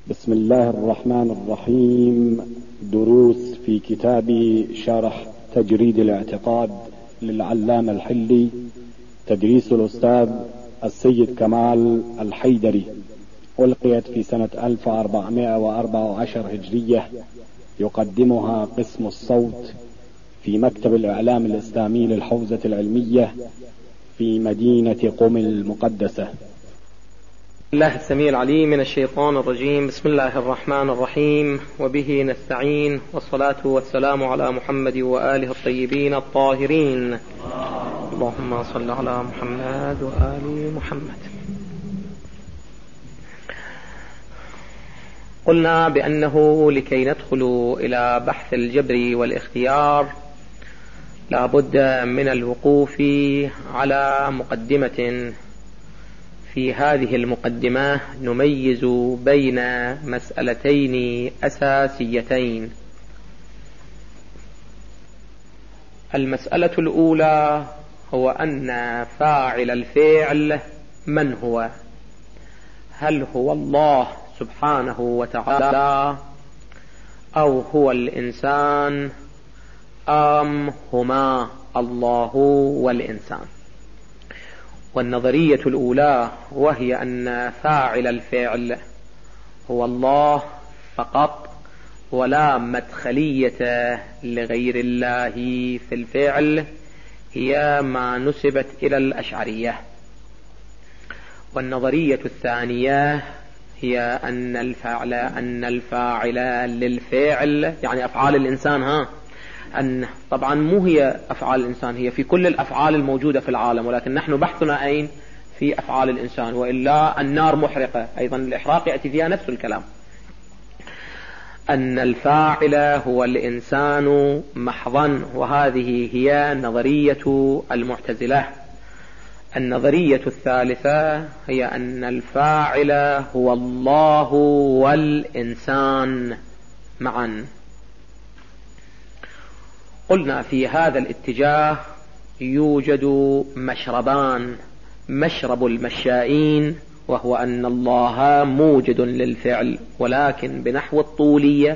بسم الله الرحمن الرحيم. دروس في كتاب شرح تجريد الاعتقاد للعلامة الحلي، تدريس الأستاذ السيد كمال الحيدري، ألقيت في سنة 1414 هجرية. يقدمها قسم الصوت في مكتب الإعلام الإسلامي للحوزة العلمية في مدينة قم المقدسة. الله السميع العليم من الشيطان الرجيم. بسم الله الرحمن الرحيم، وبه نستعين، والصلاة والسلام على محمد وآله الطيبين الطاهرين. اللهم صل على محمد وآل محمد. قلنا بأنه لكي ندخل إلى بحث الجبر والاختيار لا بد من الوقوف على مقدمة. في هذه المقدمة نميز بين مسألتين أساسيتين. المسألة الأولى هو أن فاعل الفعل من هو؟ هل هو الله سبحانه وتعالى، أو هو الإنسان، أم هما الله والإنسان؟ والنظرية الأولى وهي أن فاعل الفعل هو الله فقط، ولا مدخلية لغير الله في الفعل، هي ما نسبت إلى الأشعرية. والنظرية الثانية هي أن الفاعل للفعل، يعني أفعال الإنسان، أن طبعا مو هي أفعال الإنسان، هي في كل الأفعال الموجودة في العالم، ولكن نحن بحثنا أين؟ في أفعال الإنسان، وإلا النار محرقة، أيضا الإحراق يأتي فيها نفس الكلام. أن الفاعل هو الإنسان محضا، وهذه هي نظرية المعتزلة. النظرية الثالثة هي أن الفاعل هو الله والإنسان معا. قلنا في هذا الاتجاه يوجد مشربان: مشرب المشائين، وهو أن الله موجد للفعل ولكن بنحو الطولية،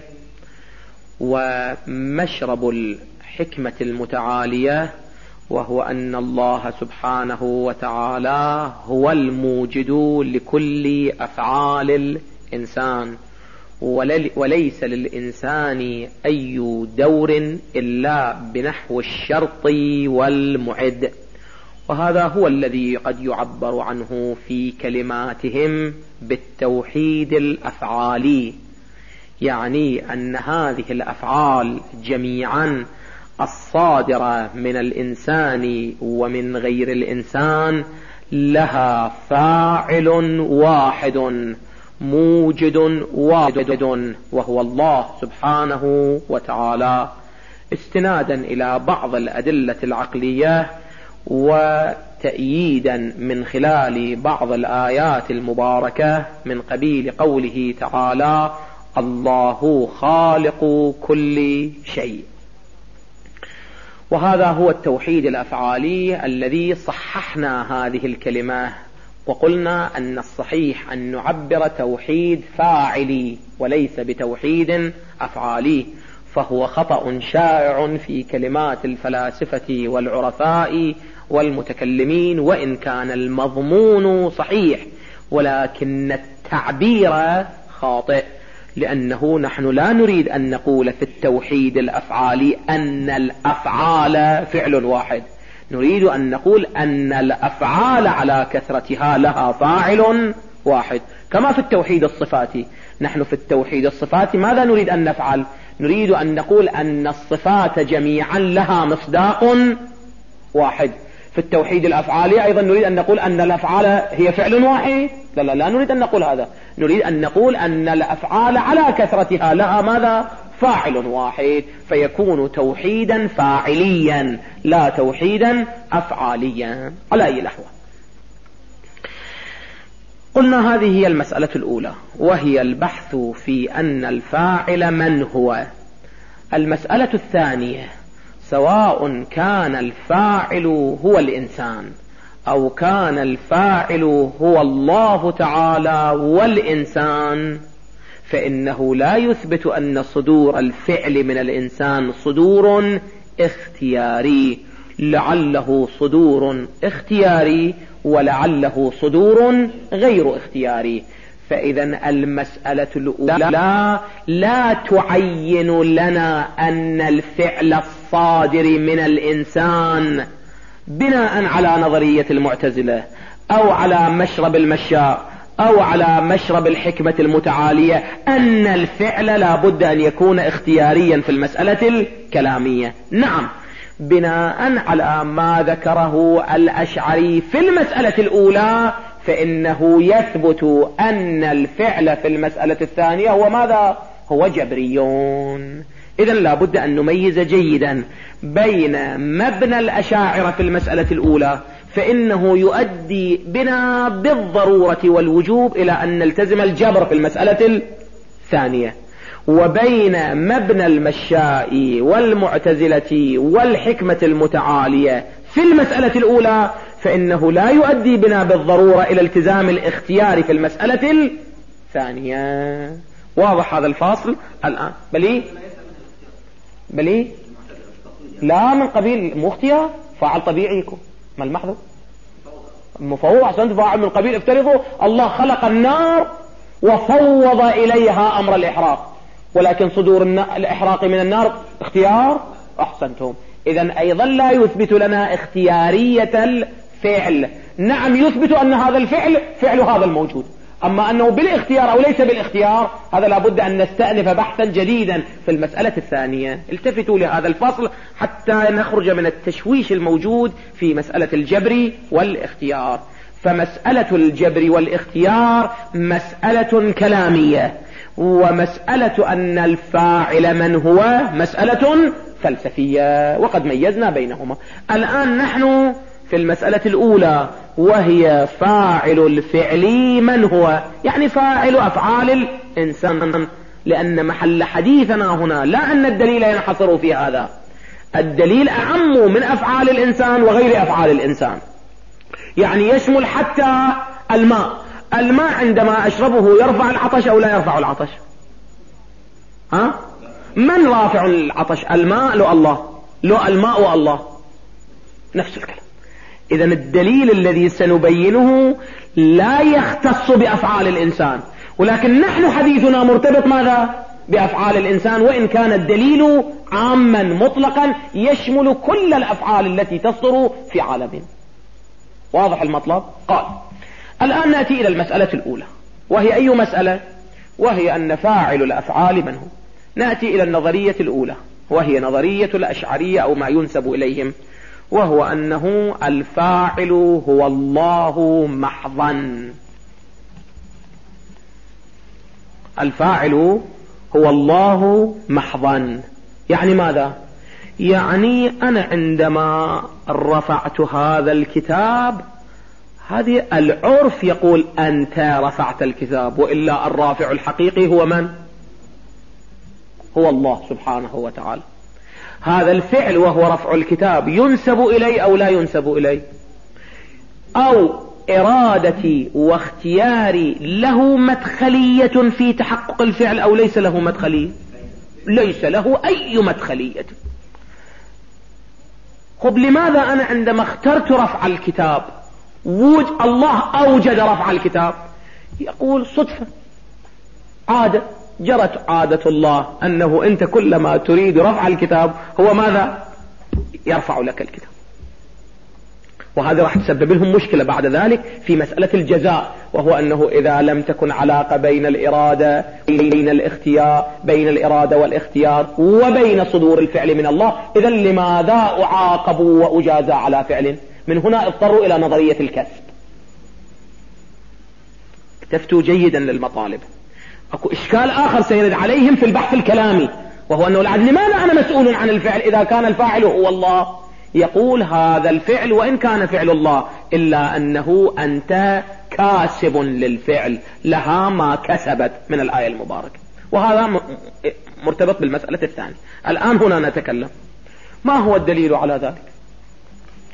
ومشرب الحكمة المتعالية، وهو أن الله سبحانه وتعالى هو الموجد لكل أفعال الإنسان، وليس للإنسان أي دور إلا بنحو الشرط والمعد. وهذا هو الذي قد يعبر عنه في كلماتهم بالتوحيد الأفعالي، يعني أن هذه الأفعال جميعا الصادرة من الإنسان ومن غير الإنسان لها فاعل واحد موجد واحد، وهو الله سبحانه وتعالى، استنادا إلى بعض الأدلة العقلية وتأييدا من خلال بعض الآيات المباركة من قبيل قوله تعالى: الله خالق كل شيء. وهذا هو التوحيد الأفعالي الذي صححنا هذه الكلمة، وقلنا أن الصحيح أن نعبر توحيد فاعلي وليس بتوحيد أفعالي، فهو خطأ شائع في كلمات الفلاسفة والعرفاء والمتكلمين، وإن كان المضمون صحيح ولكن التعبير خاطئ، لأنه نحن لا نريد أن نقول في التوحيد الأفعالي أن الأفعال فعل واحد، نريد أن نقول أن الأفعال على كثرتها لها فاعل واحد، كما في التوحيد الصفاتي. نحن في التوحيد الصفاتي ماذا نريد أن نفعل؟ نريد أن نقول أن الصفات جميعا لها مصداق واحد. في التوحيد الأفعالي أيضا نريد أن نقول أن الأفعال هي فعل واحد. لا نريد أن نقول هذا، نريد أن نقول أن الأفعال على كثرتها لها ماذا؟ فاعل واحد، فيكون توحيدا فاعليا لا توحيدا أفعاليا على أي نحو. قلنا هذه هي المسألة الأولى، وهي البحث في أن الفاعل من هو. المسألة الثانية: سواء كان الفاعل هو الإنسان أو كان الفاعل هو الله تعالى والإنسان، فإنه لا يثبت أن صدور الفعل من الإنسان صدور اختياري، لعله صدور اختياري ولعله صدور غير اختياري. فإذا المسألة الأولى لا تعين لنا أن الفعل الصادر من الإنسان بناء على نظرية المعتزلة أو على مشرب المشاء أو على مشرب الحكمة المتعالية أن الفعل لا بد أن يكون اختياريا في المسألة الكلامية. نعم، بناء على ما ذكره الأشعري في المسألة الأولى فإنه يثبت أن الفعل في المسألة الثانية هو ماذا؟ هو جبريون. إذن لا بد أن نميز جيدا بين مبنى الأشاعرة في المسألة الأولى فإنه يؤدي بنا بالضرورة والوجوب إلى أن نلتزم الجبر في المسألة الثانية، وبين مبنى المشاء والمعتزلة والحكمة المتعالية في المسألة الأولى فإنه لا يؤدي بنا بالضرورة إلى التزام الاختيار في المسألة الثانية. واضح هذا الفاصل الآن؟ بلي لا من قبيل مو اختيار، فاعل طبيعي يكون. ما المحذور المفوض عشان فاعل من قبيل. افترضوا الله خلق النار وفوض إليها أمر الإحراق، ولكن صدور الإحراق من النار اختيار. أحسنتم. إذن أيضا لا يثبت لنا اختيارية الفعل. نعم يثبت أن هذا الفعل فعل هذا الموجود، أما أنه بالاختيار أو ليس بالاختيار هذا لابد أن نستأنف بحثا جديدا في المسألة الثانية. التفتوا لهذا الفصل حتى نخرج من التشويش الموجود في مسألة الجبر والاختيار. فمسألة الجبر والاختيار مسألة كلامية، ومسألة أن الفاعل من هو مسألة فلسفية، وقد ميزنا بينهما. الآن نحن في المسألة الأولى وهي فاعل الفعل من هو، يعني فاعل أفعال الإنسان، لأن محل حديثنا هنا لا أن الدليل ينحصر في هذا، الدليل أعم من أفعال الإنسان وغير أفعال الإنسان، يعني يشمل حتى الماء. الماء عندما أشربه يرفع العطش أو لا يرفع العطش؟ من رافع العطش؟ الماء لو الله، لو الماء والله نفس الكلام. إذن الدليل الذي سنبينه لا يختص بأفعال الإنسان، ولكن نحن حديثنا مرتبط ماذا؟ بأفعال الإنسان، وإن كان الدليل عاما مطلقا يشمل كل الأفعال التي تصدر في عالمنا. واضح المطلب؟ قال الآن نأتي إلى المسألة الأولى، وهي أي مسألة؟ وهي أن فاعل الأفعال من هو. نأتي إلى النظرية الأولى وهي نظرية الأشعرية أو ما ينسب إليهم، وهو أنه الفاعل هو الله محضا. الفاعل هو الله محضا يعني ماذا؟ يعني أنا عندما رفعت هذا الكتاب، هذه العرف يقول أنت رفعت الكتاب، وإلا الرافع الحقيقي هو من؟ هو الله سبحانه وتعالى. هذا الفعل وهو رفع الكتاب ينسب إليه أو لا ينسب إليه؟ أو إرادتي واختياري له مدخلية في تحقق الفعل أو ليس له مدخلية؟ ليس له أي مدخلية. خب لماذا أنا عندما اخترت رفع الكتاب الله أوجد رفع الكتاب؟ يقول صدفة، عادة، جرت عادة الله أنه أنت كلما تريد رفع الكتاب هو ماذا؟ يرفع لك الكتاب. وهذا راح تسبب لهم مشكلة بعد ذلك في مسألة الجزاء، وهو أنه إذا لم تكن علاقة بين الإرادة بين الاختيار بين الإرادة والاختيار وبين صدور الفعل من الله، إذا لماذا أعاقبوا وأجازى على فعل؟ من هنا اضطروا إلى نظرية الكسب. اكتفتوا جيدا للمطالب. اكو اشكال اخر سيرد عليهم في البحث الكلامي، وهو انه لماذا انا مسؤول عن الفعل اذا كان الفاعل هو الله؟ يقول هذا الفعل وان كان فعل الله الا انه انت كاسب للفعل، لها ما كسبت من الآية المباركة. وهذا مرتبط بالمسألة الثانية. الآن هنا نتكلم ما هو الدليل على ذلك.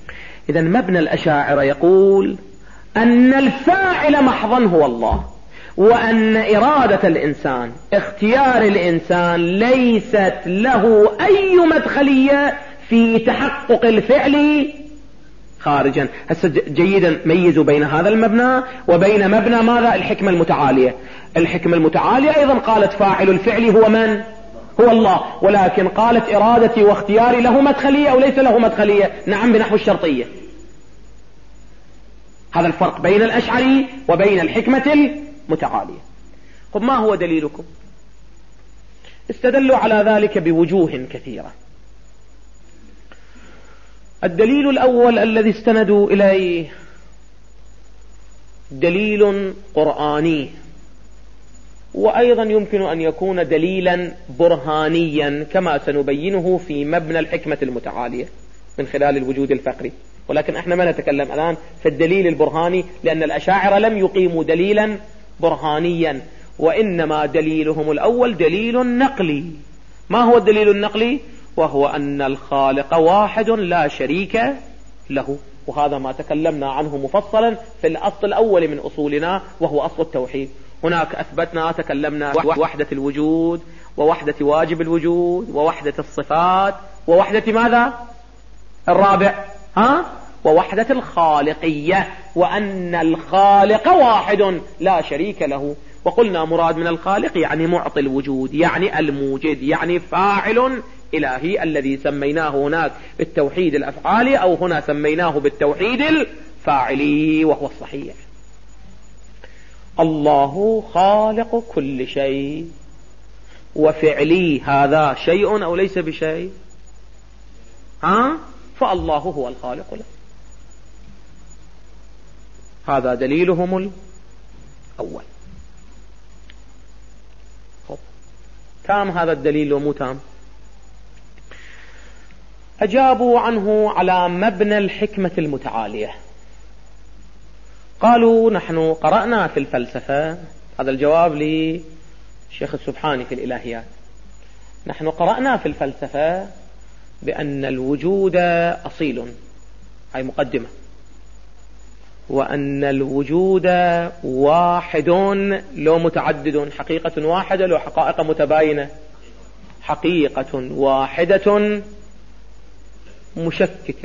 إذن مبنى الأشاعرة يقول أن الفاعل محضا هو الله، وأن إرادة الإنسان اختيار الإنسان ليست له أي مدخلية في تحقق الفعل خارجا. هسه جيدا ميزوا بين هذا المبنى وبين مبنى ماذا؟ الحكمة المتعالية. الحكمة المتعالية أيضا قالت فاعل الفعل هو من؟ هو الله، ولكن قالت إرادتي واختياري له مدخلية أو ليس له مدخلية؟ نعم، بنحو الشرطية. هذا الفرق بين الأشعري وبين الحكمة المتعالية. طب ما هو دليلكم؟ استدلوا على ذلك بوجوه كثيرة. الدليل الأول الذي استندوا إليه دليل قرآني، وأيضا يمكن أن يكون دليلا برهانيا كما سنبينه في مبنى الحكمة المتعالية من خلال الوجود الفقري، ولكن احنا ما نتكلم الآن في الدليل البرهاني لأن الأشاعرة لم يقيموا دليلا برهانيا، وإنما دليلهم الأول دليل نقلي. ما هو الدليل النقلي؟ وهو أن الخالق واحد لا شريك له، وهذا ما تكلمنا عنه مفصلا في الأصل الأول من أصولنا وهو أصل التوحيد. هناك أثبتنا تكلمنا وحدة الوجود ووحدة واجب الوجود ووحدة الصفات ووحدة ماذا؟ الرابع ووحدة الخالقية، وأن الخالق واحد لا شريك له. وقلنا مراد من الخالق يعني معطي الوجود، يعني الموجد، يعني فاعل إلهي الذي سميناه هناك بالتوحيد الأفعالي أو هنا سميناه بالتوحيد الفاعلي، وهو الصحيح. الله خالق كل شيء، وفعلي هذا شيء أو ليس بشيء؟ فالله هو الخالق له. هذا دليلهم الأول. تام هذا الدليل ومو تام؟ أجابوا عنه على مبنى الحكمة المتعالية. قالوا نحن قرأنا في الفلسفة، هذا الجواب لشيخ السبحاني في الإلهيات، نحن قرأنا في الفلسفة بأن الوجود أصيل، هاي مقدمة، وأن الوجود واحد لو متعدد، حقيقة واحدة لو حقائق متباينة، حقيقة واحدة مشككة.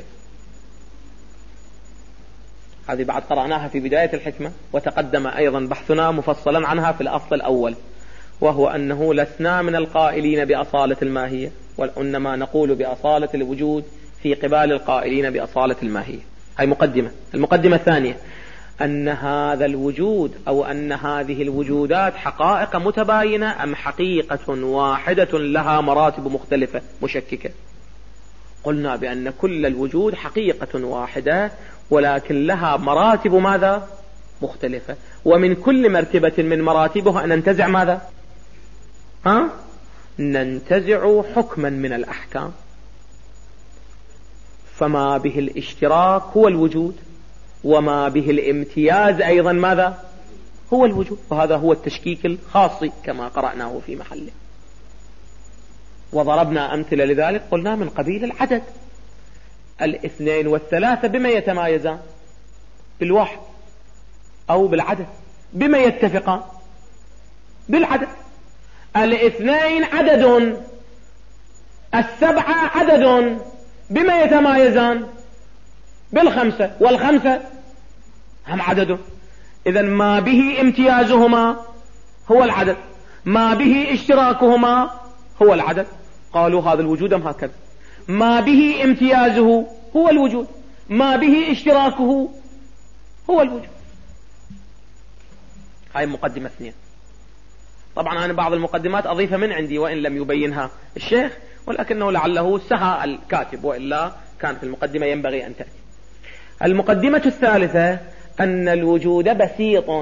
هذه بعد قرأناها في بداية الحكمة، وتقدم أيضا بحثنا مفصلا عنها في الأصل الأول، وهو أنه لسنا من القائلين بأصالة الماهية، وإنما نقول بأصالة الوجود في قبال القائلين بأصالة الماهية. هاي مقدمة. المقدمة الثانية أن هذا الوجود أو أن هذه الوجودات حقائق متباينة أم حقيقة واحدة لها مراتب مختلفة مشككة؟ قلنا بأن كل الوجود حقيقة واحدة ولكن لها مراتب ماذا؟ مختلفة، ومن كل مرتبة من مراتبها أن ننتزع ماذا؟ ننتزع حكما من الأحكام، فما به الاشتراك هو الوجود، وما به الامتياز أيضا ماذا؟ هو الوجود. وهذا هو التشكيك الخاص كما قرأناه في محله. وضربنا أمثلة لذلك، قلنا من قبيل العدد، 2 و3 بما يتمايزان؟ بالواحد أو بالعدد. بما يتفقان؟ بالعدد. 2 عدد، 7 عدد، بما يتمايزان؟ بال5، وال5 هم عدد. إذن ما به امتيازهما هو العدد، ما به اشتراكهما هو العدد. قالوا هذا الوجود هم هكذا، ما به امتيازه هو الوجود، ما به اشتراكه هو الوجود. هاي مقدمة 2. طبعا أنا بعض المقدمات أضيفها من عندي وإن لم يبينها الشيخ، ولكنه لعله سهى الكاتب، وإلا كانت المقدمة ينبغي أن تأتي. المقدمة الثالثة أن الوجود بسيط،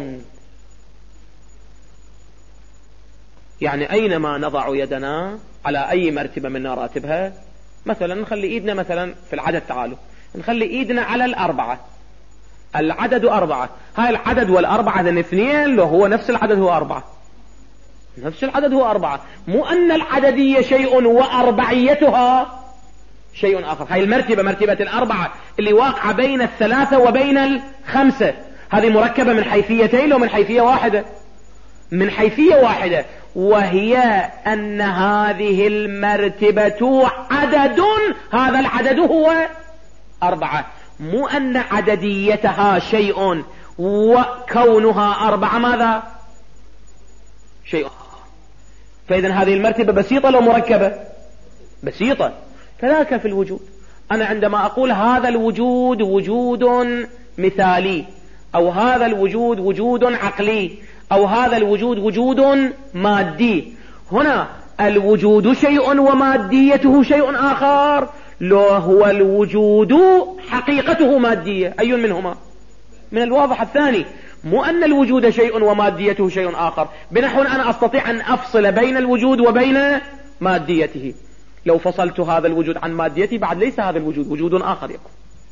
يعني أينما نضع يدنا على أي مرتبة من مراتبها، مثلا نخلي إيدنا مثلا في العدد، تعالوا نخلي إيدنا على 4، العدد 4، هاي العدد والأربعة ذن 2 لو هو نفس العدد هو 4، نفس العدد هو 4، مو أن العددية شيء وأربعيتها شيء آخر. هاي المرتبة مرتبة 4 اللي واقعة بين 3 وبين 5، هذه مركبة من حيثيتين ومن حيثية واحدة. من حيثية واحدة، وهي أن هذه المرتبة عدد، هذا العدد هو 4، مو أن عدديتها شيء وكونها 4 ماذا؟ شيء. فإذا هذه المرتبة بسيطة لو مركبة؟ بسيطة. كذلك في الوجود، أنا عندما أقول هذا الوجود وجود مثالي، أو هذا الوجود وجود عقلي، أو هذا الوجود وجود مادي، هنا الوجود شيء وماديته شيء آخر، لو هو الوجود حقيقته مادية، أي منهما؟ من الواضح الثاني، مو أن الوجود شيء وماديته شيء آخر، بنحو أنا أستطيع أن أفصل بين الوجود وبين ماديته. لو فصلت هذا الوجود عن ماديته بعد ليس هذا الوجود، وجود آخر يكون.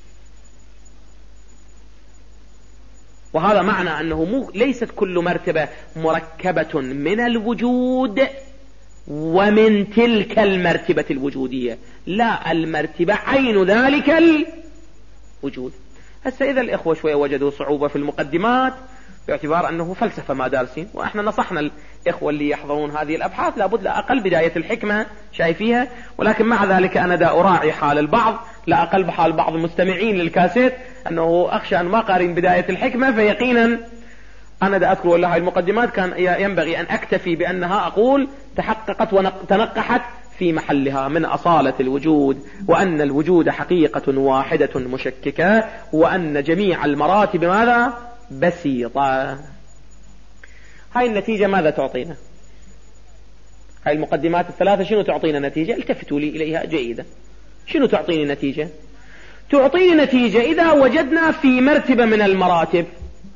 وهذا معنى أنه ليست كل مرتبة مركبة من الوجود ومن تلك المرتبة الوجودية، لا، المرتبة عين ذلك الوجود. هسه إذا الإخوة شوية وجدوا صعوبة في المقدمات باعتبار أنه فلسفة ما دارسين، وإحنا نصحنا الإخوة اللي يحضرون هذه الأبحاث لابد لا أقل بداية الحكمة شايفيها، ولكن مع ذلك أنا دا أراعي حال البعض لا أقل بحال بعض المستمعين للكاسيت، أنه أخشى أن ما قارين بداية الحكمة فيقينا أنا دا أذكر والله المقدمات كان ينبغي أن أكتفي بأنها أقول تحققت وتنقحت في محلها من أصالة الوجود، وأن الوجود حقيقة واحدة مشككة، وأن جميع المراتب ماذا؟ بسيطة. هاي النتيجة ماذا تعطينا؟ هاي المقدمات الثلاثة شنو تعطينا نتيجة؟ التفتوا لي إليها جيدا. شنو تعطيني نتيجة؟ تعطيني نتيجة إذا وجدنا في مرتبة من المراتب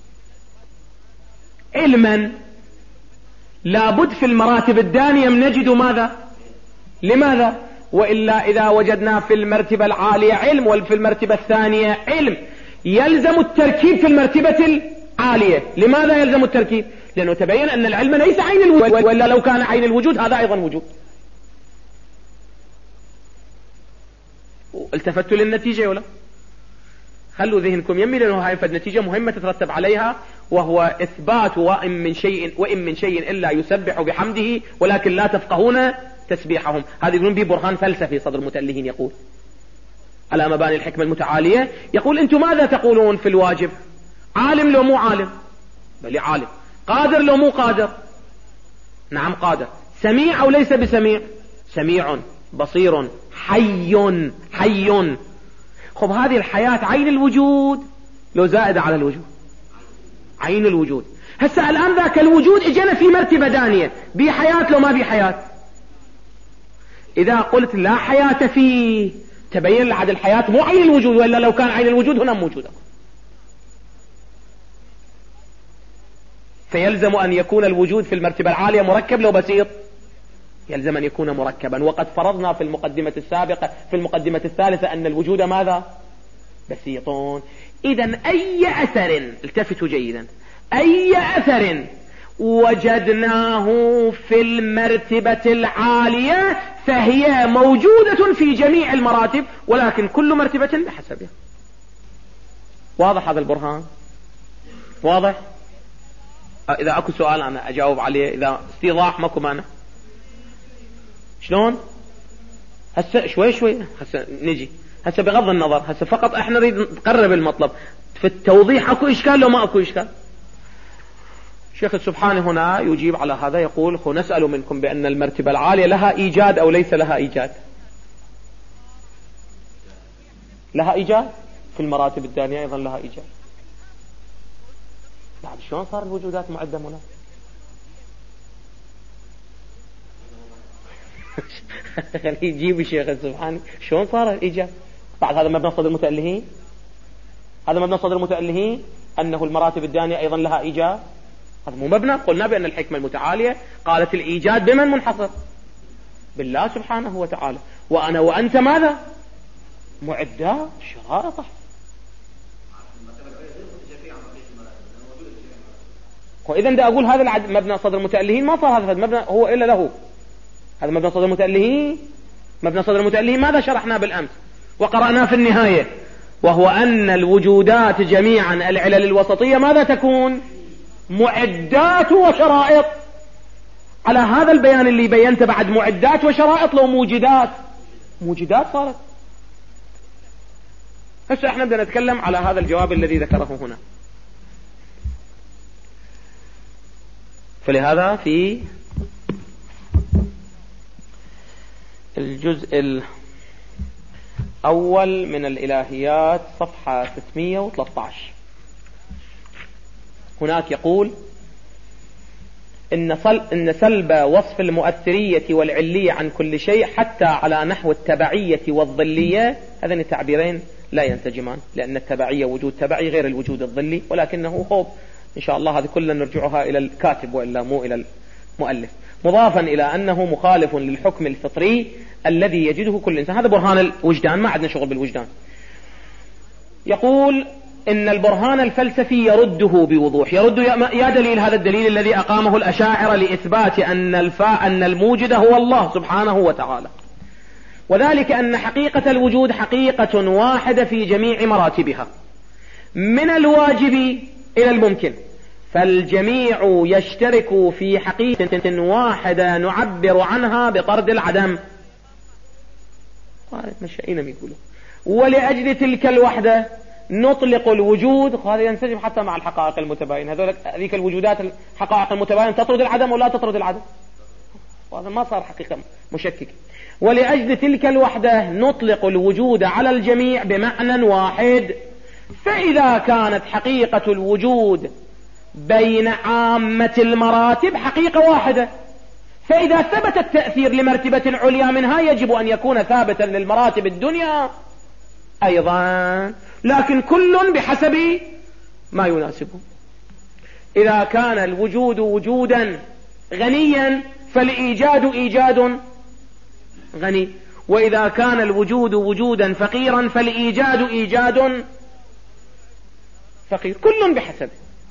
علما، لابد في المراتب الدانية نجد ماذا؟ لماذا؟ وإلا إذا وجدنا في المرتبة العالية علم وفي المرتبة الثانية علم، يلزم التركيب في المرتبة العالية. لماذا يلزم التركيب؟ لأنه تبين أن العلم ليس عين الوجود، وإلا لو كان عين الوجود هذا أيضا وجود. التفتوا للنتيجة ولا؟ خلوا ذهنكم يميل أنه هاي فالنتيجة مهمة تترتب عليها، وهو إثبات وإن من شيء إلا يسبح بحمده ولكن لا تفقهون تسبيحهم. هذا يقولون به برهان فلسفي صدر المتألهين، يقول على مباني الحكمة المتعالية، يقول أنتم ماذا تقولون في الواجب؟ عالم لو مو عالم؟ بل عالم. قادر لو مو قادر؟ نعم قادر. سميع أو ليس بسميع؟ سميع. بصير. حي. خب هذه الحياة عين الوجود لو زائدة على الوجود؟ عين الوجود. هسه الآن ذاك الوجود اجينا في مرتبة دانية، بي حياة لو ما بي حياة؟ إذا قلت لا حياة فيه تبين لعد الحياة مو عين الوجود، وإلا لو كان عين الوجود هنا موجودة. فيلزم أن يكون الوجود في المرتبة العالية مركب لو بسيط؟ يلزم أن يكون مركبا. وقد فرضنا في المقدمة السابقة في المقدمة الثالثة أن الوجود ماذا؟ بسيطون. إذن أي أثر، التفتوا جيدا، أي أثر وجدناه في المرتبة العالية فهي موجودة في جميع المراتب، ولكن كل مرتبة بحسبها. واضح هذا البرهان؟ واضح؟ إذا أكو سؤال أنا أجاوب عليه، إذا استيضاح ماكو مانع. شلون؟ هسه شوي هسه نجي، هسه بغض النظر، هسه فقط احنا نريد نقرب المطلب في التوضيح. اكو اشكال لو ما اكو اشكال؟ الشيخ السبحاني هنا يجيب على هذا، يقول نسأل منكم بأن المرتبة العالية لها إيجاد أو ليس لها إيجاد؟ لها إيجاد. في المراتب الثانية أيضا لها إيجاد. بعد شلون صار الوجودات معدة هنا؟ خليه يجيب الشيخ السبحاني شلون صار الإيجاد. بعد هذا مبنى صدر المتألهين، هذا مبنى صدر المتألهين أنه المراتب الدانية أيضا لها إيجاد. هذا مو مبنى. قلنا بأن الحكمة المتعالية قالت الإيجاد بمن منحصر؟ بالله سبحانه وتعالى. وأنا وأنت ماذا؟ معدات شرارة. وإذا دا أقول هذا مبنى صدر المتألهين ما صار هذا المبنى هو إلا له. هذا مبنى صدر المتألهين. مبنى صدر المتألهين ماذا شرحنا بالأمس وقرأناه في النهاية؟ وهو أن الوجودات جميعا العلل الوسطية ماذا تكون؟ معدات وشرائط. على هذا البيان اللي بينته بعد معدات وشرائط لو موجدات صارت. هسه احنا بدنا نتكلم على هذا الجواب الذي ذكره هنا. فلهذا في الجزء الأول من الإلهيات صفحة 613 هناك يقول إن سلب وصف المؤثرية والعلية عن كل شيء حتى على نحو التبعية والظلية، هذين التعبيرين لا ينسجمان، لأن التبعية وجود تبعي غير الوجود الظلي، ولكنه خوف إن شاء الله هذه كلها نرجعها إلى الكاتب وإلا مو إلى المؤلف. مضافا إلى أنه مخالف للحكم الفطري الذي يجده كل إنسان. هذا برهان الوجدان، ما عندنا شغل بالوجدان. يقول إن البرهان الفلسفي يرده بوضوح. يرد يا دليل هذا الدليل الذي أقامه الأشاعرة لإثبات أن الموجد هو الله سبحانه وتعالى، وذلك أن حقيقة الوجود حقيقة واحدة في جميع مراتبها من الواجب إلى الممكن، فالجميع يشترك في حقيقة واحدة نعبر عنها بطرد العدم. مشائين يقولوا ولأجل تلك الوحدة نطلق الوجود. هذا ينسجم حتى مع الحقائق المتباينة. هذيك الوجودات الحقائق المتباينة تطرد العدم ولا تطرد العدم، وهذا ما صار حقيقة مشكك. ولأجل تلك الوحدة نطلق الوجود على الجميع بمعنى واحد. فإذا كانت حقيقة الوجود بين عامة المراتب حقيقة واحدة، فإذا ثبت التأثير لمرتبة عليا منها يجب أن يكون ثابتا للمراتب الدنيا أيضا، لكن كل بحسب ما يناسبه. إذا كان الوجود وجودا غنيا فالإيجاد إيجاد غني، وإذا كان الوجود وجودا فقيرا فالإيجاد إيجاد فقير، كل بحسبه.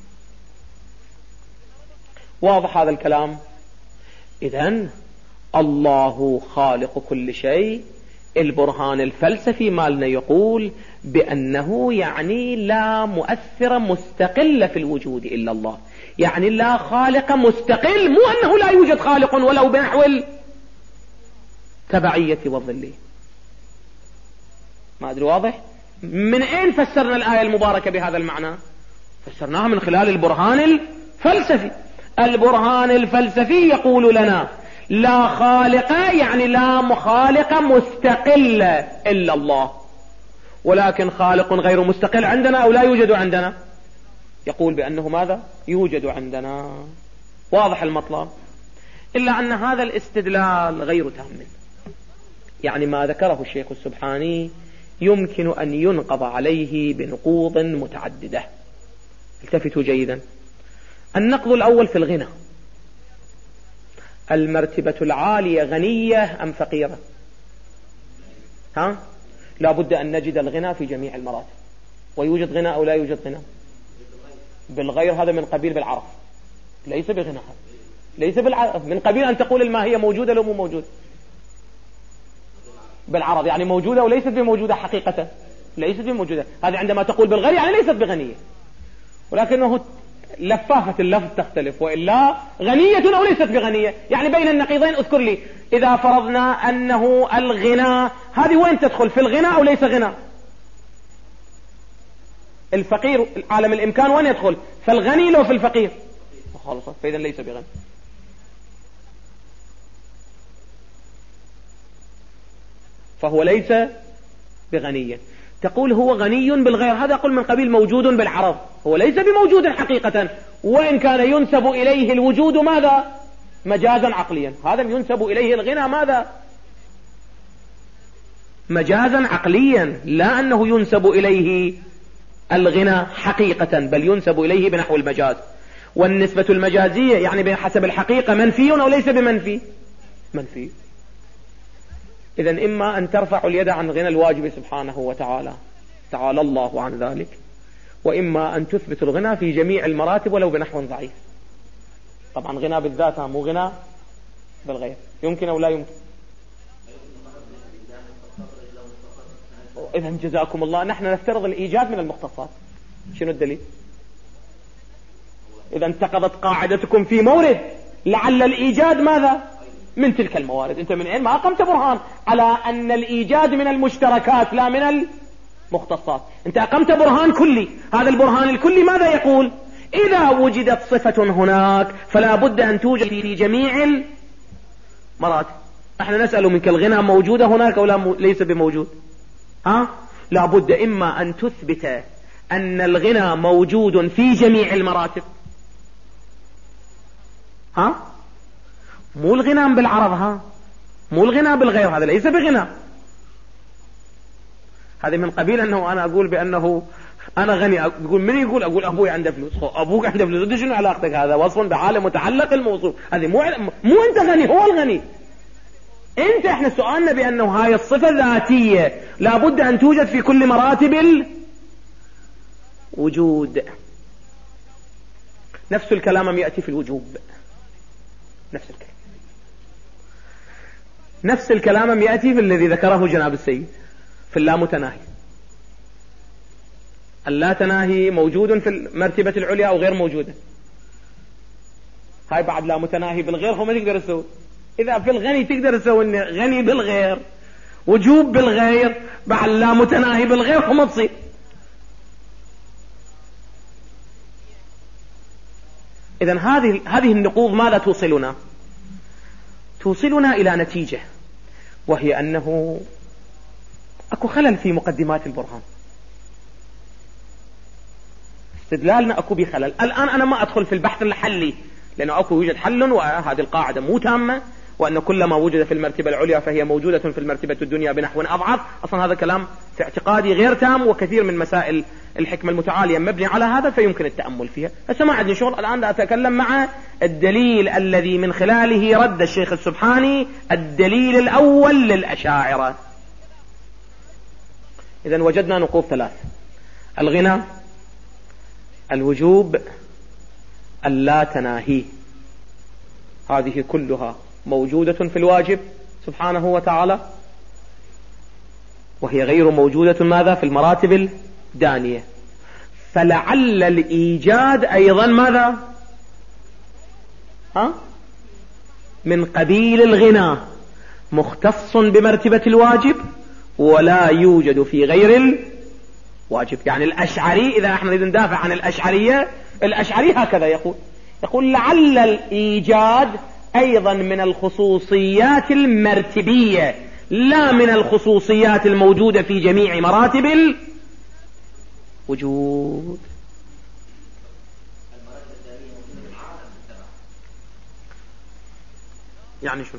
واضح هذا الكلام؟ إذن الله خالق كل شيء. البرهان الفلسفي مالنا يقول بأنه يعني لا مؤثر مستقل في الوجود إلا الله، يعني لا خالق مستقل، مو أنه لا يوجد خالق ولو بنحو التبعية والظلية. ما أدري واضح؟ من أين فسرنا الآية المباركة بهذا المعنى؟ فسرناها من خلال البرهان الفلسفي. البرهان الفلسفي يقول لنا لا خالق يعني لا مخالق مستقل إلا الله، ولكن خالق غير مستقل عندنا أو لا يوجد عندنا؟ يقول بأنه ماذا؟ يوجد عندنا. واضح المطلب؟ إلا أن هذا الاستدلال غير تام، يعني ما ذكره الشيخ السبحاني يمكن أن ينقض عليه بنقوض متعددة. التفتوا جيدا. النقض الأول في الغنى. المرتبة العالية غنية أم فقيرة؟ لا بد أن نجد الغنى في جميع المراتب. ويوجد غنى أو لا يوجد غنى؟ بالغير هذا من قبيل بالعرف، ليس بغنى، ليس بالعرف، من قبيل أن تقول الماهية موجودة لو مو موجودة. بالعرض يعني موجودة وليست بموجودة حقيقة، ليست بموجودة. هذه عندما تقول بالغير يعني ليست بغنية، ولكنه لفافة اللفظ تختلف، وإلا غنية أو ليست بغنية. يعني بين النقيضين اذكر لي، إذا فرضنا أنه الغنى هذه وين تدخل؟ في الغنى أو ليس غنى؟ الفقير عالم الإمكان وين يدخل؟ فالغني لو في الفقير خالصة، فإذا ليس بغني. فهو ليس بغنيا. تقول هو غني بالغير، هذا أقول من قبيل موجود بالعرض، هو ليس بموجود حقيقة، وإن كان ينسب إليه الوجود ماذا؟ مجازا عقليا. هذا ينسب إليه الغنى ماذا؟ مجازا عقليا، لا أنه ينسب إليه الغنى حقيقة، بل ينسب إليه بنحو المجاز. والنسبة المجازية يعني بحسب الحقيقة منفي أو ليس بمنفي؟ منفي. إذن إما أن ترفع اليد عن غنى الواجب سبحانه وتعالى، تعالى الله عن ذلك، وإما أن تثبت الغنى في جميع المراتب ولو بنحو ضعيف. طبعا غنى بالذات مو غنى بالغير. يمكن أو لا يمكن؟ إذن جزاكم الله، نحن نفترض الإيجاد من المختصات. شنو الدليل؟ إذا انتقضت قاعدتكم في مورد لعل الإيجاد ماذا؟ من تلك الموارد. أنت من أين ما أقمت برهان على أن الإيجاد من المشتركات لا من المختصات. أنت أقمت برهان كلي. هذا البرهان الكلي ماذا يقول؟ إذا وجدت صفة هناك فلا بد أن توجد في جميع المراتب. احنا نسأل منك الغنى موجودة هناك أو ليس بموجود؟ لا بد إما أن تثبت أن الغنى موجود في جميع المراتب. مو الغنى بالعرض، مو الغنى بالغير، هذا ليس بغنى. هذه من قبيل أنه أنا أقول بأنه أنا غني. يقول من يقول؟ أقول أبوي عنده فلوس. أبوك عنده فلوس، شنو علاقتك؟ هذا وصف بعالم متعلق الموصوف. هذه مو أنت غني، هو الغني. أنت إحنا سؤالنا بأنه هاي الصفة ذاتية لابد أن توجد في كل مراتب الوجود. نفس الكلام يأتي في الوجوب. نفس الكلام يأتي في الذي ذكره جناب السيد في اللامتناهي. اللا تناهي موجود في المرتبة العليا أو غير موجودة. هاي بعد لا متناهي بالغير هو ما تقدر تسوي. إذا في الغني تقدر تسوي غني بالغير، وجوب بالغير، بعد لا متناهي بالغير هو ما تصير. إذن هذه النقوض ماذا توصلنا؟ توصلنا إلى نتيجة، وهي أنه أكو خلل في مقدمات البرهان. استدلالنا أكو بخلل. الآن أنا ما أدخل في البحث الحلي، لأنه أكو يوجد حل، وهذه القاعدة مو تامة، وأن كل ما وجد في المرتبة العليا فهي موجودة في المرتبة الدنيا بنحو أضعف. أصلا هذا كلام في اعتقادي غير تام، وكثير من مسائل الحكمة المتعالية مبني على هذا، فيمكن التأمل فيها. هسه ما عندي شغل الآن أتكلم مع الدليل الذي من خلاله رد الشيخ السبحاني الدليل الأول للأشاعرة. إذن وجدنا نقوض ثلاث: الغنى، الوجوب، اللا تناهي. هذه كلها موجودة في الواجب سبحانه وتعالى، وهي غير موجودة ماذا؟ في المراتب الدانية. فلعل الإيجاد أيضا ماذا؟ من قبيل الغنى، مختص بمرتبة الواجب ولا يوجد في غير الواجب. يعني الأشعري، إذا احنا نريد ندافع عن الأشعرية، الأشعري هكذا يقول لعل الإيجاد أيضا من الخصوصيات المرتبية لا من الخصوصيات الموجودة في جميع مراتب الوجود. يعني شو؟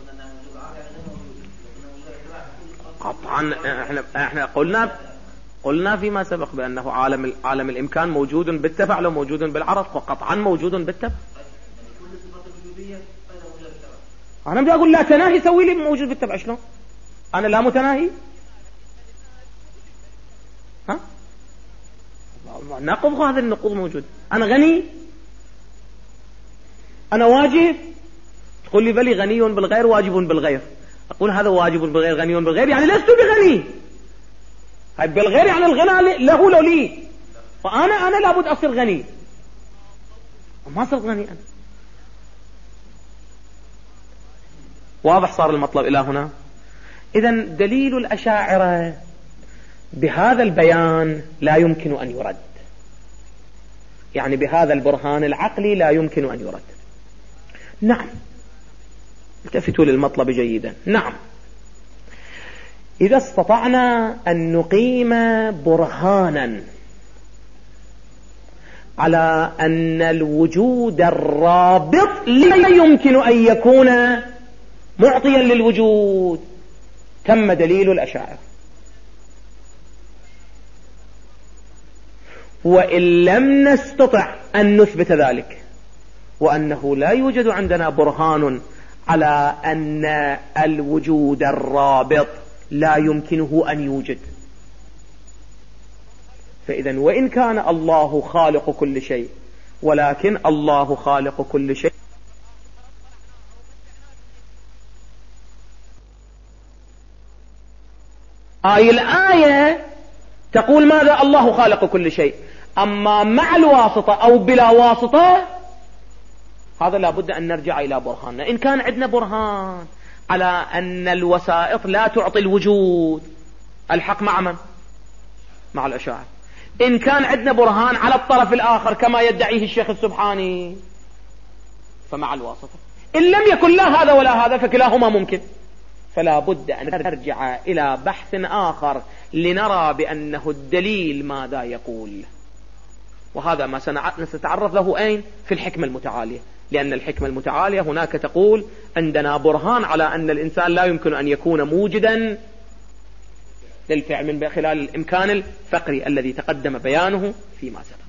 قطعا احنا قلنا فيما سبق بأنه عالم الإمكان موجود بالتبع لو موجود بالعرض، وقطعا موجود بالتبع. أنا بدي أقول لا تناهي سوي لي موجود بالتبع. شلون أنا لا متناهي؟ نقض هذا النقوض موجود. أنا غني، أنا واجب، تقول لي بلي غني بالغير واجب بالغير. أقول هذا واجب بالغير غني بالغير، يعني لست بغني. هاي بالغير يعني الغنى له لو لي، فأنا لابد أصير غني، وما صرت غني أنا. واضح صار المطلب إلى هنا؟ إذن دليل الأشاعرة بهذا البيان لا يمكن أن يرد، يعني بهذا البرهان العقلي لا يمكن أن يرد. نعم، التفتوا للمطلب جيدا. نعم، إذا استطعنا أن نقيم برهانا على أن الوجود الرابط لا يمكن أن يكون معطيا للوجود، تم دليل الأشاعرة. وإن لم نستطع أن نثبت ذلك، وأنه لا يوجد عندنا برهان على أن الوجود الرابط لا يمكنه أن يوجد، فإذا وإن كان الله خالق كل شيء، ولكن الله خالق كل شيء الآية تقول ماذا؟ الله خالق كل شيء. أما مع الواسطة أو بلا واسطة هذا لابد أن نرجع إلى برهاننا. إن كان عندنا برهان على أن الوسائط لا تعطي الوجود، الحق مع من؟ مع الأشاعرة. إن كان عندنا برهان على الطرف الآخر كما يدعيه الشيخ السبحاني فمع الواسطة. إن لم يكن لا هذا ولا هذا فكلاهما ممكن. فلا بد أن نرجع إلى بحث آخر لنرى بأنه الدليل ماذا يقول، وهذا ما سنتعرض له أين؟ في الحكمة المتعالية. لأن الحكمة المتعالية هناك تقول عندنا برهان على أن الإنسان لا يمكن أن يكون موجدا للفعل من خلال الإمكان الفقري الذي تقدم بيانه فيما سبق.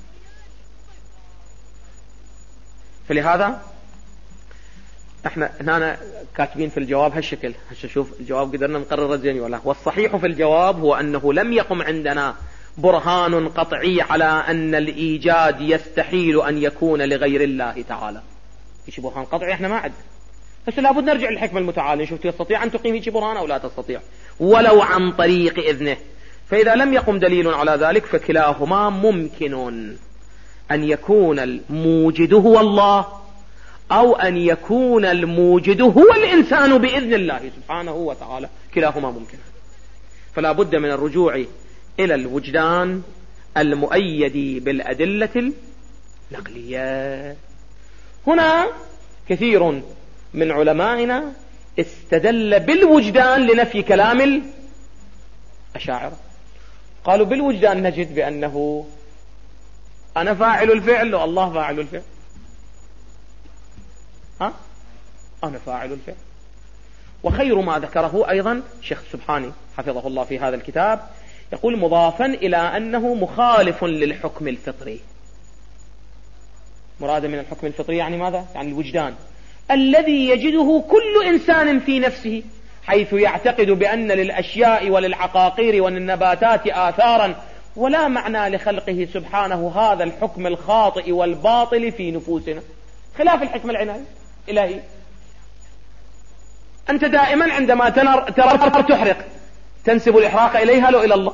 فلهذا احنا هنا كاتبين في الجواب هالشكل، شوف الجواب قدرنا نقرر زين ولا. والصحيح في الجواب هو أنه لم يقم عندنا برهان قطعي على أن الإيجاد يستحيل أن يكون لغير الله تعالى. إيش برهان قطعي احنا ما عندنا، بس لابد نرجع للحكمة المتعالية نشوف تستطيع أن تقيم إيش برهان أو لا تستطيع ولو عن طريق إذنه. فإذا لم يقم دليل على ذلك فكلاهما ممكن، أن يكون الموجد هو الله أو أن يكون الموجد هو الإنسان بإذن الله سبحانه وتعالى، كلاهما ممكن. فلا بد من الرجوع إلى الوجدان المؤيد بالأدلة النقلية. هنا كثير من علمائنا استدل بالوجدان لنفي كلام الأشاعرة. قالوا بالوجدان نجد بأنه أنا فاعل الفعل والله فاعل الفعل. أنا فاعل الفعل. وخير ما ذكره أيضا شيخ السبحاني حفظه الله في هذا الكتاب، يقول مضافا إلى أنه مخالف للحكم الفطري. مراد من الحكم الفطري يعني ماذا؟ يعني الوجدان الذي يجده كل إنسان في نفسه، حيث يعتقد بأن للأشياء وللعقاقير وللنباتات آثارا ولا معنى لخلقه سبحانه هذا الحكم الخاطئ والباطل في نفوسنا، خلاف الحكم العناية الإلهي. أنت دائما عندما ترى تحرق تنسب الإحراق إليها لو إلى الله.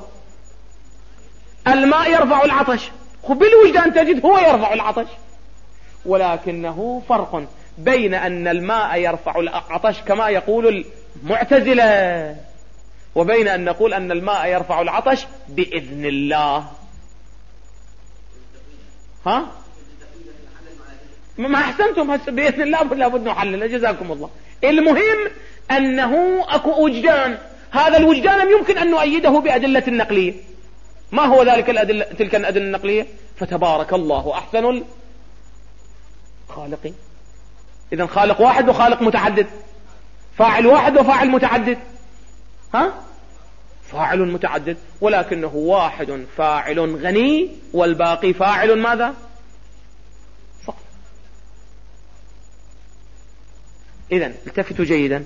الماء يرفع العطش، بالوجدان تجد هو يرفع العطش، ولكنه فرق بين أن الماء يرفع العطش كما يقول المعتزلة وبين أن نقول أن الماء يرفع العطش بإذن الله. ما أحسنتم بإذن الله لابد نحلل، جزاكم الله. المهم أنه أكو وجدان، هذا الوجدان يمكن أن نؤيده بأدلة النقلية. ما هو ذلك الأدلة؟ تلك الأدلة النقلية فتبارك الله أحسن الخالقين. إذن خالق واحد وخالق متعدد، فاعل واحد وفاعل متعدد، فاعل متعدد، ولكنه واحد فاعل غني والباقي فاعل ماذا؟ فقط. إذن التفتوا جيدا،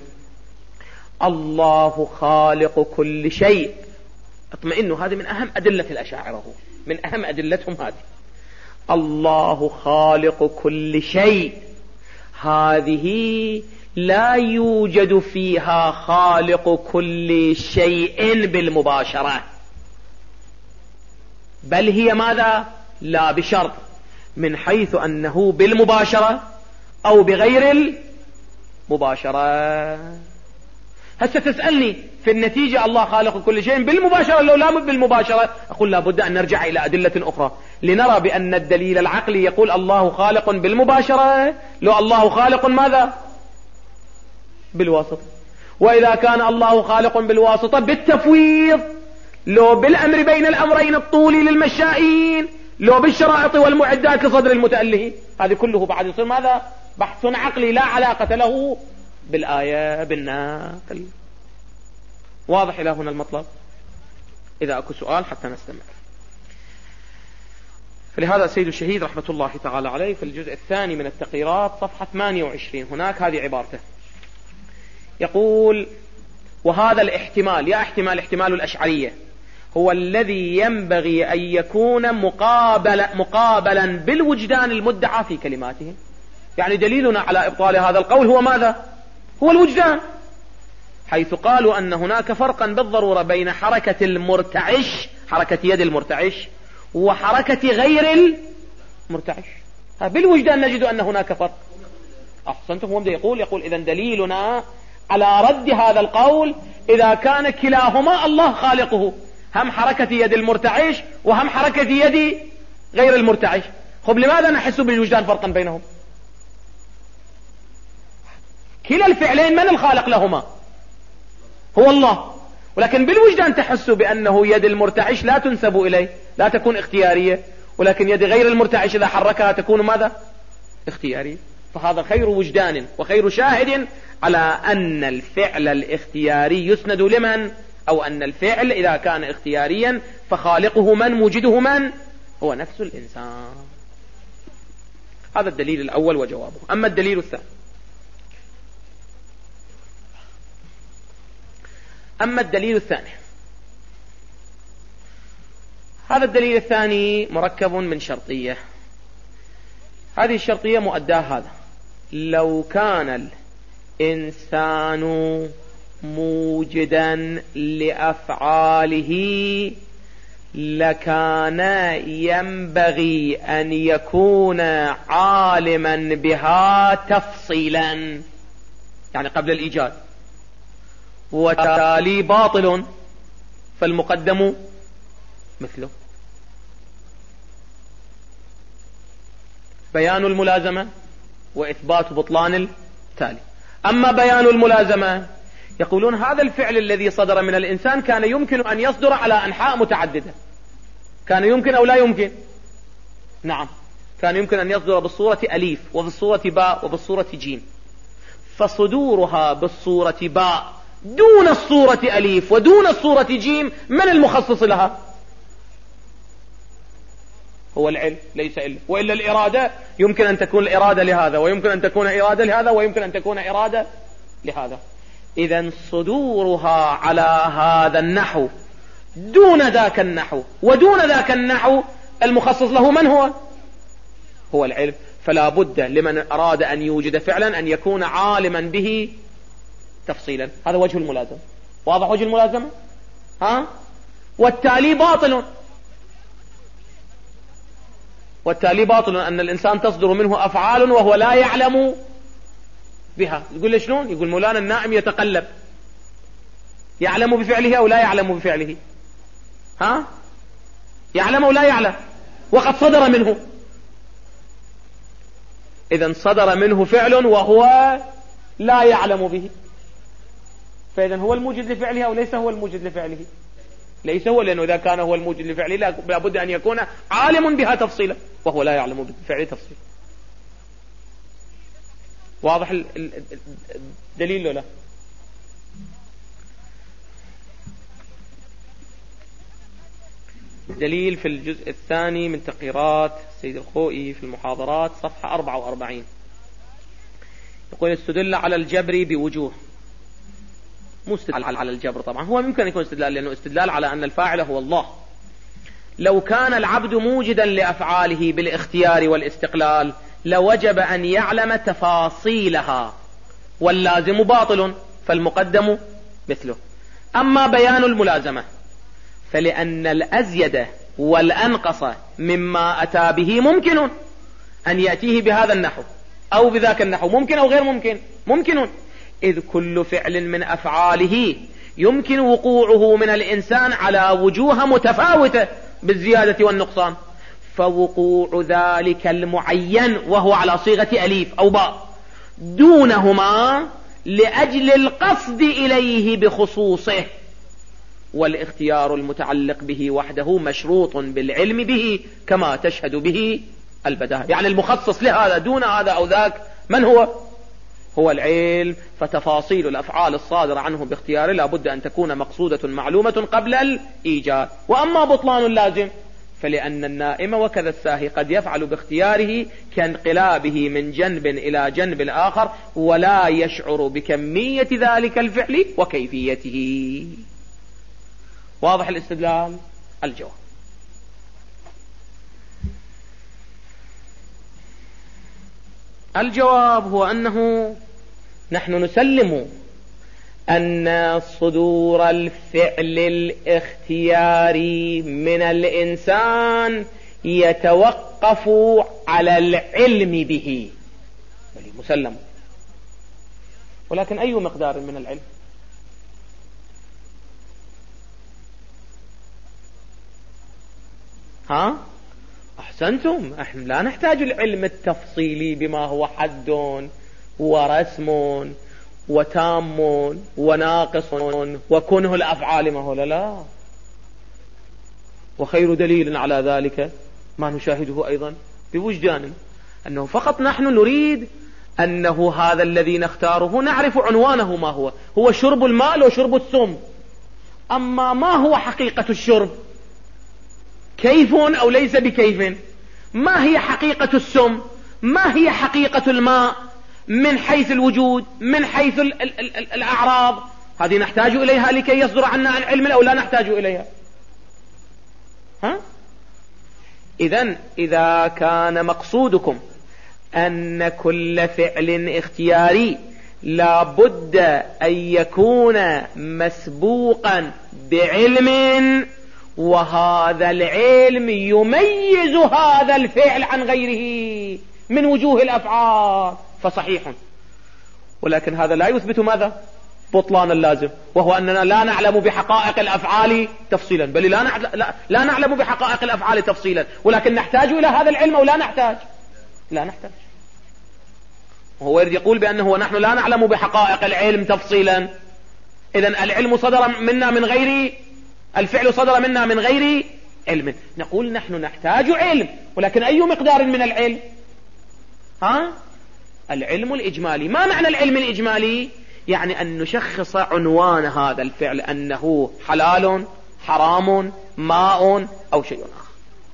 الله خالق كل شيء. اطمئنوا، هذه من أهم أدلة الأشاعرة، من أهم أدلتهم هذه. الله خالق كل شيء، هذه لا يوجد فيها خالق كل شيء بالمباشرة، بل هي ماذا؟ لا بشرط، من حيث أنه بالمباشرة أو بغير المباشرة. هسه تسألني في النتيجة الله خالق كل شيء بالمباشرة لو لا بالمباشرة، أقول لابد أن نرجع إلى أدلة أخرى لنرى بأن الدليل العقلي يقول الله خالق بالمباشرة، لو الله خالق ماذا؟ بالواسطة. وإذا كان الله خالق بالواسطة بالتفويض، لو بالأمر بين الأمرين الطولي للمشائين، لو بالشرائط والمعدات لصدر المتألهين، هذه كله بعد يصير ماذا؟ بحث عقلي لا علاقة له بالآية بالناقل. واضح إلى هنا المطلب؟ إذا أكو سؤال حتى نستمر. فلهذا السيد الشهيد رحمة الله تعالى عليه في الجزء الثاني من التقريرات صفحة 28 هناك هذه عبارته، يقول: وهذا الاحتمال، يا احتمال الأشعرية، هو الذي ينبغي أن يكون مقابلا بالوجدان المدعى في كلماتهم. يعني دليلنا على إبطال هذا القول هو ماذا؟ هو الوجدان، حيث قالوا أن هناك فرقا بالضرورة بين حركة المرتعش، حركة يد المرتعش، وحركة غير المرتعش. بالوجدان نجد أن هناك فرق. أحسنتم. هو يقول إذن دليلنا على رد هذا القول إذا كان كلاهما الله خالقه، هم حركة يد المرتعش وهم حركة يد غير المرتعش. خب لماذا نحس بالوجدان فرقا بينهم؟ كلا الفعلين من الخالق لهما؟ هو الله. ولكن بالوجدان تحس بأنه يد المرتعش لا تنسب إليه، لا تكون اختيارية، ولكن يد غير المرتعش إذا حركها تكون ماذا؟ اختيارية. فهذا خير وجدان وخير شاهد على أن الفعل الاختياري يسند لمن؟ أو أن الفعل إذا كان اختياريا فخالقه من؟ موجده من؟ هو نفس الإنسان. هذا الدليل الأول وجوابه. أما الدليل الثاني، هذا الدليل الثاني مركب من شرطية. هذه الشرطية مؤداه هذا: لو كان الإنسان موجدا لأفعاله لكان ينبغي أن يكون عالما بها تفصيلا، يعني قبل الإيجاد، وتالي باطل فالمقدم مثله. بيان الملازمة وإثبات بطلان التالي. أما بيان الملازمة يقولون هذا الفعل الذي صدر من الإنسان كان يمكن أن يصدر على أنحاء متعددة. كان يمكن أو لا يمكن؟ نعم، كان يمكن أن يصدر بالصورة أليف وبالصورة باء وبالصورة جيم. فصدورها بالصورة باء دون الصورة أليف ودون الصورة جيم من المخصص لها؟ هو العلم ليس إلا. وإلا الإرادة يمكن أن تكون الإرادة لهذا، ويمكن أن تكون إرادة لهذا، ويمكن أن تكون إرادة لهذا. إذن صدورها على هذا النحو دون ذاك النحو ودون ذاك النحو المخصص له من هو؟ هو العلم. فلا بد لمن أراد أن يوجد فعلا أن يكون عالما به تفصيلا. هذا وجه الملازمة. واضح وجه الملازمة؟ والتالي باطل. والتالي باطل أن الإنسان تصدر منه أفعال وهو لا يعلم بها. يقول لي شلون؟ يقول مولانا النائم يتقلب، يعلم بفعله أو لا يعلم بفعله؟ يعلم أو لا يعلم؟ وقد صدر منه. إذن صدر منه فعل وهو لا يعلم به، فإذن هو الموجد لفعله أو ليس هو الموجد لفعله؟ ليس هو، لأنه إذا كان هو الموجد لفعله لابد أن يكون عالم بها تفصيلا، وهو لا يعلم بفعله تفصيلا. واضح الدليل ولا؟ دليل في الجزء الثاني من تقريرات سيد الخوئي في المحاضرات صفحة 44. يقول: استدل على الجبر بوجوه. مو استدلال على الجبر طبعا، هو ممكن يكون استدلال، لأنه استدلال على أن الفاعل هو الله. لو كان العبد موجدا لأفعاله بالاختيار والاستقلال لوجب أن يعلم تفاصيلها، واللازم باطل فالمقدم مثله. أما بيان الملازمة فلأن الأزيد والأنقص مما أتى به ممكن أن يأتيه بهذا النحو أو بذاك النحو، ممكن أو غير ممكن؟ ممكن، إذ كل فعل من أفعاله يمكن وقوعه من الإنسان على وجوه متفاوتة بالزيادة والنقصان، فوقوع ذلك المعين وهو على صيغة أليف أو باء دونهما لأجل القصد إليه بخصوصه، والاختيار المتعلق به وحده مشروط بالعلم به كما تشهد به البداهة. يعني المخصص لهذا دون هذا أو ذاك من هو؟ هو العلم. فتفاصيل الأفعال الصادرة عنه باختياره لا بد أن تكون مقصودة معلومة قبل الإيجاد. وأما بطلان اللازم فلأن النائم وكذا الساهي قد يفعل باختياره كانقلابه من جنب إلى جنب آخر ولا يشعر بكمية ذلك الفعل وكيفيته. واضح الاستدلال؟ الجواب: الجواب هو أنه نحن نسلم أن صدور الفعل الاختياري من الإنسان يتوقف على العلم به، بل مسلم. ولكن أي مقدار من العلم؟ أحسنتم، احنا لا نحتاج العلم التفصيلي بما هو حد ورسم وتام وناقص وكنه الأفعال، ما هو لا. وخير دليل على ذلك ما نشاهده أيضا بوجداننا، أنه فقط نحن نريد أنه هذا الذي نختاره نعرف عنوانه ما هو شرب الماء وشرب السم. أما ما هو حقيقة الشرب، كيف أو ليس بكيف، ما هي حقيقة السم، ما هي حقيقة الماء من حيث الوجود، من حيث الأعراض، هذه نحتاج إليها لكي يصدر عنا عن علم أو لا نحتاج إليها؟ إذن إذا كان مقصودكم أن كل فعل اختياري لا بد أن يكون مسبوقا بعلم، وهذا العلم يميز هذا الفعل عن غيره من وجوه الأفعال، فصحيح. ولكن هذا لا يثبت ماذا؟ بطلان اللازم، وهو أننا لا نعلم بحقائق الأفعال تفصيلا، بل لا نعلم بحقائق الأفعال تفصيلا، ولكن نحتاج إلى هذا العلم أو لا نحتاج؟ لا نحتاج. وهو يقول بأنه نحن لا نعلم بحقائق العلم تفصيلا، إذن العلم صدر منا من غير، الفعل صدر منا من غير علم. نقول نحن نحتاج علم، ولكن أي مقدار من العلم؟ العلم الإجمالي. ما معنى العلم الإجمالي؟ يعني أن نشخص عنوان هذا الفعل أنه حلال، حرام، ماء، أو شيء آخر.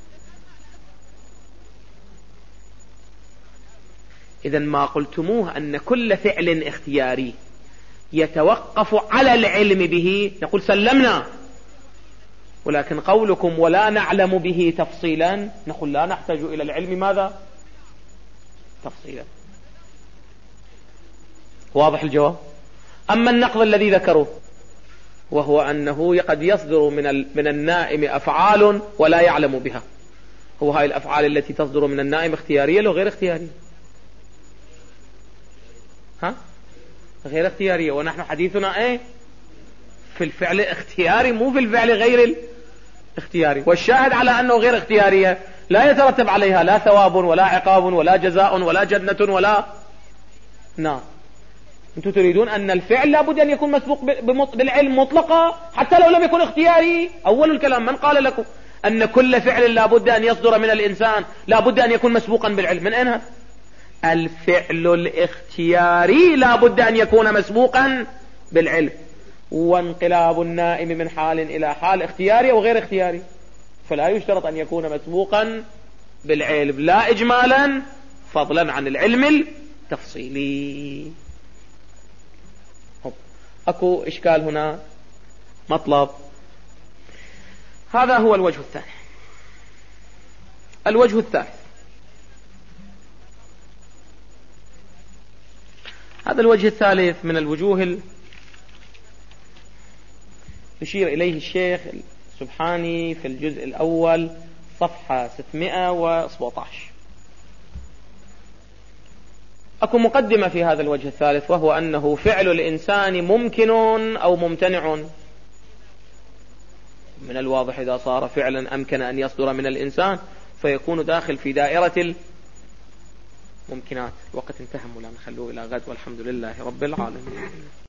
إذن ما قلتموه أن كل فعل اختياري يتوقف على العلم به نقول سلمنا، ولكن قولكم ولا نعلم به تفصيلا نقول لا نحتاج إلى العلم ماذا؟ تفصيلا. واضح الجواب؟ أما النقض الذي ذكروه وهو أنه قد يصدر من النائم أفعال ولا يعلم بها، هو هاي الأفعال التي تصدر من النائم اختيارية لو غير اختيارية؟ غير اختيارية، ونحن حديثنا في الفعل اختياري مو في الفعل غير الاختياري. والشاهد على أنه غير اختيارية لا يترتب عليها لا ثواب ولا عقاب ولا جزاء ولا جنة ولا نار. أنتم تريدون أن الفعل لابد أن يكون مسبوق بالعلم مطلقا حتى لو لم يكن اختياري. أول الكلام من قال لكم أن كل فعل لابد أن يصدر من الإنسان لابد أن يكون مسبوقا بالعلم؟ من أين هذا؟ الفعل الاختياري لابد أن يكون مسبوقا بالعلم، وانقلاب النائم من حال إلى حال اختياري أو غير اختياري، فلا يشترط أن يكون مسبوقا بالعلم لا إجمالا فضلا عن العلم التفصيلي. أكو إشكال هنا؟ مطلب. هذا هو الوجه الثاني. الوجه الثالث، هذا الوجه الثالث من الوجوه يشير إليه الشيخ السبحاني في الجزء الأول صفحة 617. أكو مقدمة في هذا الوجه الثالث، وهو أنه فعل الإنسان ممكن أو ممتنع. من الواضح إذا صار فعلا أمكن أن يصدر من الإنسان فيكون داخل في دائرة الممكنات. الوقت انتهى مولانا، خلوه إلى غد، والحمد لله رب العالمين.